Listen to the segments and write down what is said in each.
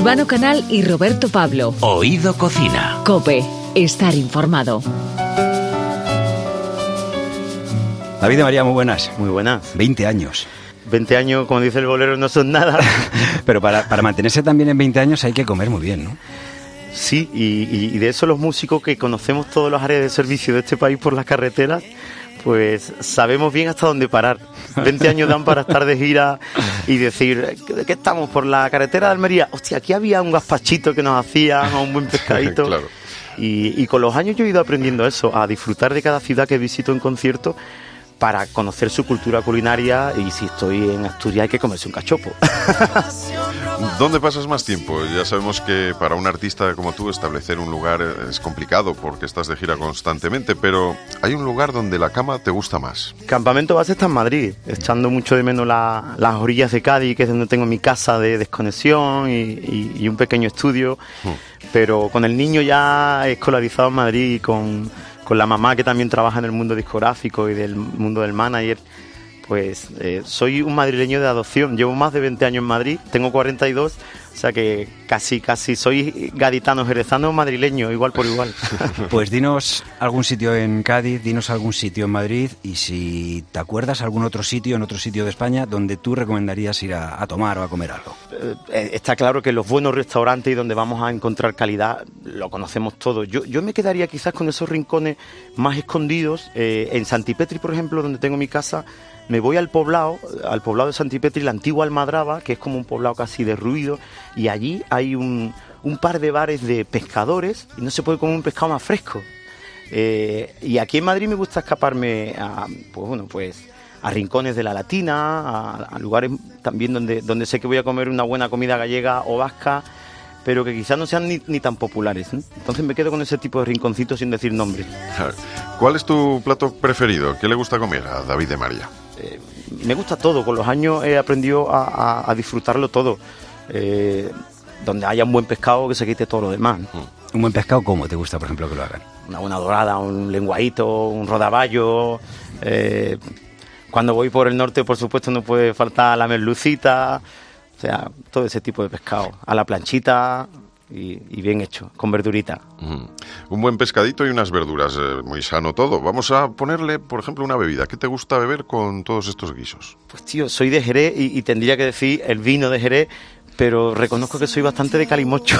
Urbano Canal y Roberto Pablo. Oído Cocina. COPE. Estar informado. David de María, muy buenas. Muy buenas. 20 años. 20 años, como dice el bolero, no son nada. Pero para mantenerse también en 20 años hay que comer muy bien, ¿no? Sí, y de eso los músicos que conocemos todas las áreas de servicio de este país por las carreteras, pues sabemos bien hasta dónde parar. 20 años dan para estar de gira y decir, ¿de qué estamos? ¿Por la carretera de Almería? Hostia, aquí había un gazpachito que nos hacían, o un buen pescadito. Claro. Y con los años yo he ido aprendiendo eso, a disfrutar de cada ciudad que visito en concierto para conocer su cultura culinaria, y si estoy en Asturias hay que comerse un cachopo. ¿Dónde pasas más tiempo? Ya sabemos que para un artista como tú establecer un lugar es complicado porque estás de gira constantemente, pero ¿hay un lugar donde la cama te gusta más? Campamento base está en Madrid, echando mucho de menos las orillas de Cádiz, que es donde tengo mi casa de desconexión y un pequeño estudio, pero con el niño ya escolarizado en Madrid y con la mamá que también trabaja en el mundo discográfico y del mundo del manager, pues soy un madrileño de adopción. Llevo más de 20 años en Madrid, tengo 42, o sea que casi soy gaditano, jerezano, madrileño, igual por igual. Pues dinos algún sitio en Cádiz, dinos algún sitio en Madrid, y si te acuerdas algún otro sitio, en otro sitio de España, donde tú recomendarías ir a tomar o a comer algo. Está claro que los buenos restaurantes y donde vamos a encontrar calidad lo conocemos todos. Yo me quedaría quizás con esos rincones más escondidos. En Santipetri, por ejemplo, donde tengo mi casa, me voy al poblado de Santipetri, la antigua Almadraba, que es como un poblado casi derruido, y allí hay un par de bares de pescadores y no se puede comer un pescado más fresco. Y aquí en Madrid me gusta escaparme a rincones de la Latina, a lugares también donde sé que voy a comer una buena comida gallega o vasca, pero que quizás no sean ni tan populares, ¿eh? Entonces me quedo con ese tipo de rinconcitos sin decir nombres. ¿Cuál es tu plato preferido? ¿Qué le gusta comer a David de María? Me gusta todo, con los años he aprendido a disfrutarlo todo. Donde haya un buen pescado que se quite todo lo demás. ¿Un buen pescado cómo te gusta, por ejemplo, que lo hagan? Una buena dorada, un lenguadito, un rodaballo. Cuando voy por el norte, por supuesto, no puede faltar la merlucita. O sea, todo ese tipo de pescado. A la planchita y bien hecho, con verdurita. Un buen pescadito y unas verduras, muy sano todo. Vamos a ponerle, por ejemplo, una bebida. ¿Qué te gusta beber con todos estos guisos? Pues tío, soy de Jerez y tendría que decir el vino de Jerez, pero reconozco que soy bastante de calimocho.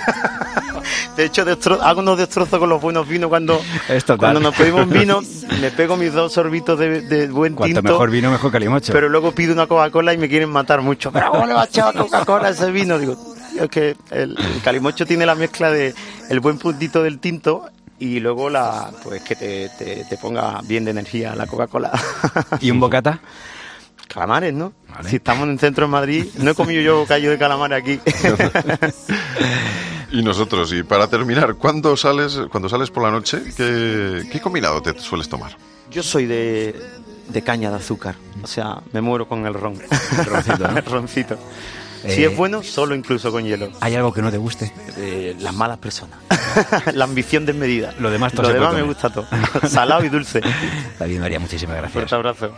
De hecho, hago unos destrozos con los buenos vinos cuando nos pedimos vino, me pego mis 2 sorbitos de buen tinto. Cuanto mejor vino, mejor calimocho. Pero luego pido una Coca-Cola y me quieren matar mucho. ¿Pero cómo le va a echar Coca-Cola a ese vino? Digo, es que el calimocho tiene la mezcla de el buen puntito del tinto y luego pues que te ponga bien de energía la Coca-Cola. ¿Y un bocata? Calamares, ¿no? Vale. Si estamos en el centro de Madrid, no he comido yo bocadillo de calamares aquí. Y nosotros, y para terminar, cuando sales por la noche, ¿qué combinado te sueles tomar? Yo soy de caña de azúcar, o sea, me muero con el ron. El roncito, ¿no? El roncito. Si es bueno, solo incluso con hielo. ¿Hay algo que no te guste? Las malas personas. La ambición desmedida. Lo demás me gusta todo. Salado y dulce. David María, muchísimas gracias. Fuerte abrazo.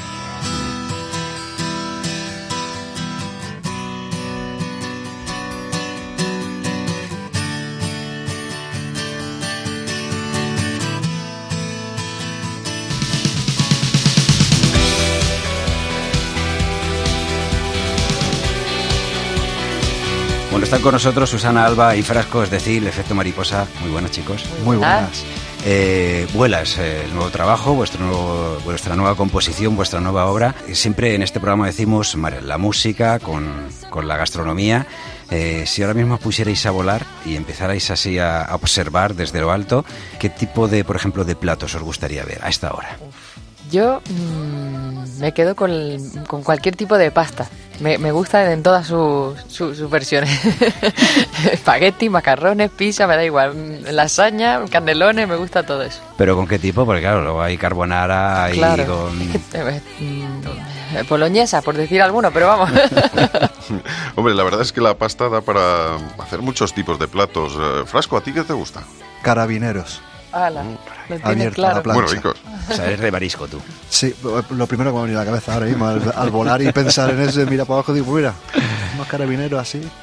Bueno, están con nosotros Susana Alba y Frasco, es decir, el efecto mariposa. Muy buenas, chicos. Muy buenas. Vuelas, el nuevo trabajo, vuestra nueva composición, vuestra nueva obra. Siempre en este programa decimos la música con la gastronomía. Si ahora mismo os pusierais a volar y empezarais así a observar desde lo alto, ¿qué tipo de, por ejemplo, de platos os gustaría ver a esta hora? Yo me quedo con cualquier tipo de pasta. Me gusta en todas sus versiones. Espagueti, macarrones, pizza, me da igual. Lasaña, canelones, me gusta todo eso. ¿Pero con qué tipo? Porque claro, luego hay carbonara y claro, con... boloñesa, por decir alguno, pero vamos. Hombre, la verdad es que la pasta da para hacer muchos tipos de platos. Frasco, ¿a ti qué te gusta? Carabineros. Ala, lo tienes claro. Muy ricos. O sea, eres de marisco tú. Sí, lo primero que me ha venido a la cabeza ahora mismo, al volar y pensar en eso, mira para abajo, digo, mira, unos carabineros así.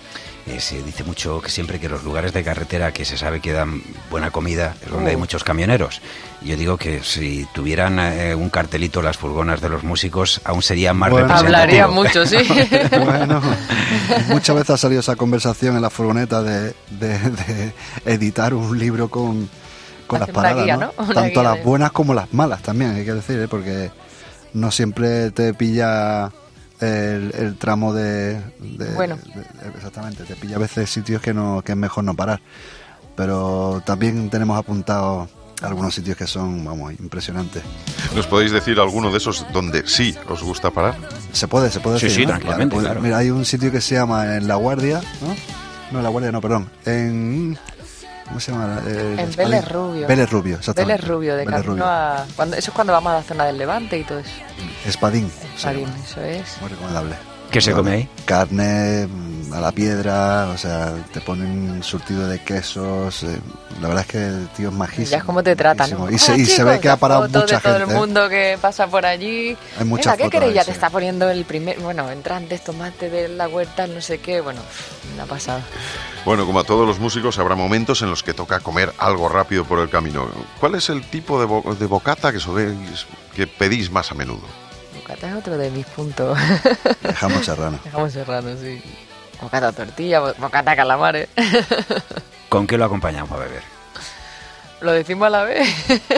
Se dice mucho que siempre que los lugares de carretera que se sabe que dan buena comida es donde hay muchos camioneros. Yo digo que si tuvieran un cartelito las furgonas de los músicos, aún sería más representativo. Hablaría mucho, sí. Bueno, muchas veces ha salido esa conversación en la furgoneta de editar un libro con las paradas, guía, ¿no? ¿no? Tanto las buenas como las malas también, hay que decir, porque no siempre te pilla el tramo bueno. Exactamente, te pilla a veces sitios que es mejor no parar, pero también tenemos apuntados algunos sitios que son, vamos, impresionantes. ¿Nos podéis decir alguno de esos donde sí os gusta parar? Se puede decir, sí, ¿no? tranquilamente, claro. Mira, hay un sitio que se llama En La Guardia, ¿no? No, En La Guardia no, perdón, ¿cómo se llama? En Vélez Rubio. Vélez Rubio, exactamente. Vélez Rubio, de Vélez camino Rubio. a... eso es cuando vamos a la zona del Levante y todo eso. Espadín. Espadín, eso es. Muy recomendable. ¿Qué se come ahí? Carne a la piedra, o sea, te ponen surtido de quesos. La verdad es que el tío es majísimo. Ya es como te tratan, ¿no? Y se ve que ha parado mucha gente. Todo el mundo que pasa por allí. Hay muchas Venga, ¿qué fotos queréis? ahí, Ya sí. te está poniendo el primer... Bueno, entrantes, tomate de la huerta, no sé qué. Bueno, una pasada. Bueno, como a todos los músicos, habrá momentos en los que toca comer algo rápido por el camino. ¿Cuál es el tipo de bocata que pedís más a menudo? Bocata es otro de mis puntos. Jamón serrano. Jamón serrano, sí. Bocata tortilla, bocata calamares. ¿Con qué lo acompañamos a beber? ¿Lo decimos a la vez?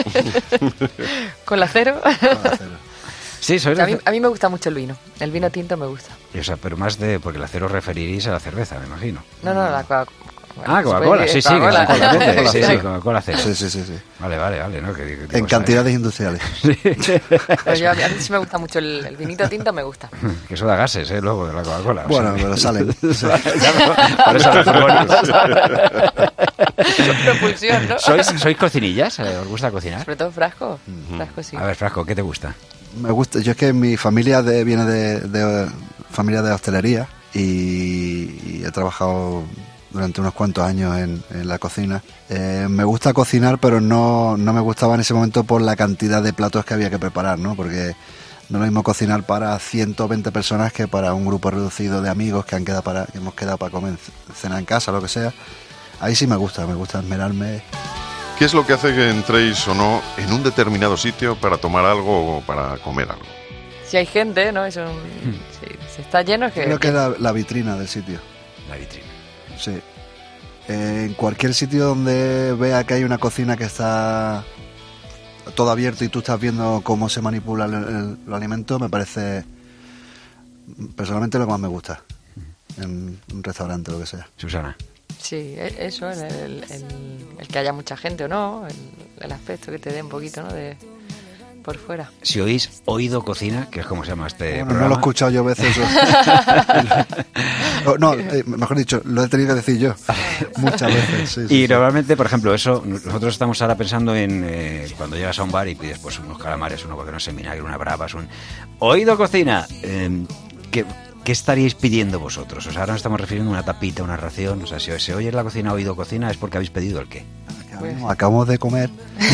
¿Con la cero? Sí, sois A mí me gusta mucho el vino. El vino tinto me gusta. O sea, pero más porque el acero referiréis a la cerveza, me imagino. No, la Coca-Cola. Coca-Cola, sí, Coca-Cola. Coca-Cola, sí, Coca-Cola cero. Sí. Vale, ¿no? En cantidades industriales. Pues a mí sí me gusta mucho el vinito tinto, me gusta. Que eso da gases, luego de la Coca-Cola. Bueno, pero salen. Por eso las furgonas. Propulsión, ¿no? ¿Sois cocinillas? ¿Os gusta cocinar? Sobre todo Frasco. Frasco, sí. A ver, Frasco, ¿qué te gusta? Me gusta, yo es que mi familia viene de familia de hostelería y he trabajado durante unos cuantos años en la cocina. Me gusta cocinar, pero no me gustaba en ese momento por la cantidad de platos que había que preparar, ¿no? Porque no es lo mismo cocinar para 120 personas que para un grupo reducido de amigos que hemos quedado para comer cena en casa, lo que sea. Ahí sí me gusta esmerarme. ¿Qué es lo que hace que entréis o no en un determinado sitio para tomar algo o para comer algo? Si hay gente, ¿no? Si está lleno es que... Creo que es la vitrina del sitio. La vitrina. Sí. En cualquier sitio donde vea que hay una cocina que está todo abierto y tú estás viendo cómo se manipula el alimento, me parece personalmente lo que más me gusta en un restaurante o lo que sea. Susana. Sí, eso, el que haya mucha gente o no, el aspecto que te dé un poquito, ¿no? De por fuera. Si oís Oído Cocina, que es como se llama este programa. No lo he escuchado yo veces. Mejor dicho, lo he tenido que decir yo muchas veces. Sí, normalmente, por ejemplo, eso, nosotros estamos ahora pensando en cuando llegas a un bar y pides pues unos calamares, uno porque no sé, vinagre, una bravas, un Oído Cocina. ¿Qué estaríais pidiendo vosotros? O sea, ahora nos estamos refiriendo a una tapita, una ración. O sea, si se oye en la cocina Oído Cocina es porque habéis pedido el qué. Acabamos de comer.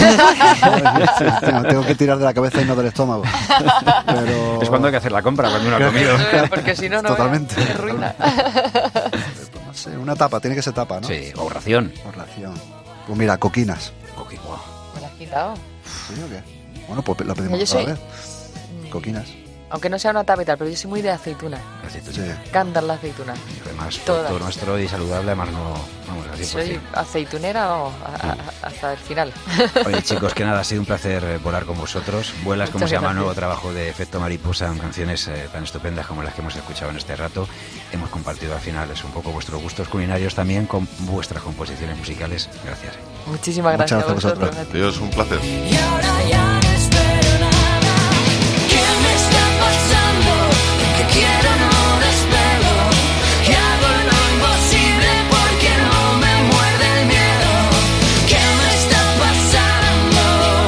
Tengo que tirar de la cabeza y no del estómago. Pero... Es cuando hay que hacer la compra, cuando uno ha comido. Porque si no, Totalmente. Qué ruina. No sé, una tapa, tiene que ser tapa, ¿no? Sí, o ración. O ración. Pues mira, coquinas. ¿Me la has quitado? ¿Sí o qué? Bueno, pues lo pedimos Yo otra soy- vez. Coquinas. Aunque no sea una tapa y tal, pero yo soy muy de aceituna. Sí. Cantan la aceituna. Además, Todas. todo nuestro y saludable, además no... Vamos, así por Soy aceitunera, vamos, hasta el final. Oye, chicos, que nada, ha sido un placer volar con vosotros. Vuelas, como Muchas se llama el gracias. nuevo trabajo de Efecto Mariposa, en canciones tan estupendas como las que hemos escuchado en este rato. Hemos compartido al final un poco vuestros gustos culinarios también con vuestras composiciones musicales. Gracias. Muchísimas gracias a Muchas gracias a vosotros. vosotros. a ti. Dios, un placer. Y ahora ya no espero nada. ¿Qué me está pasando? Que quiero no despego. Y hago lo imposible porque no me muerde el miedo. ¿Qué me está pasando?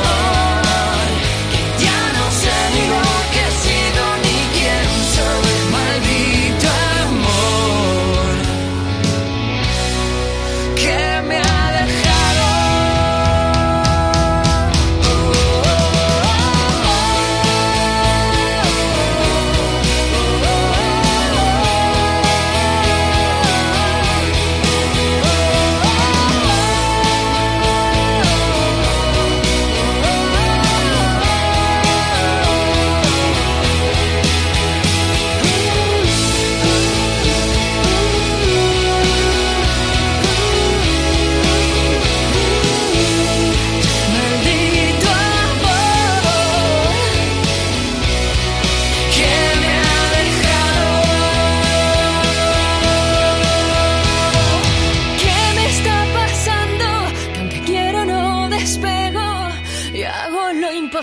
Que ya no sé ni lo que he sido ni quién soy. Maldito amor que me ha dejado.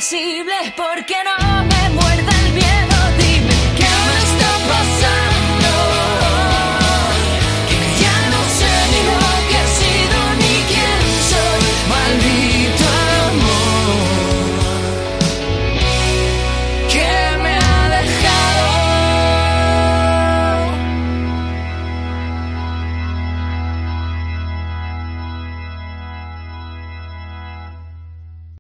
imposible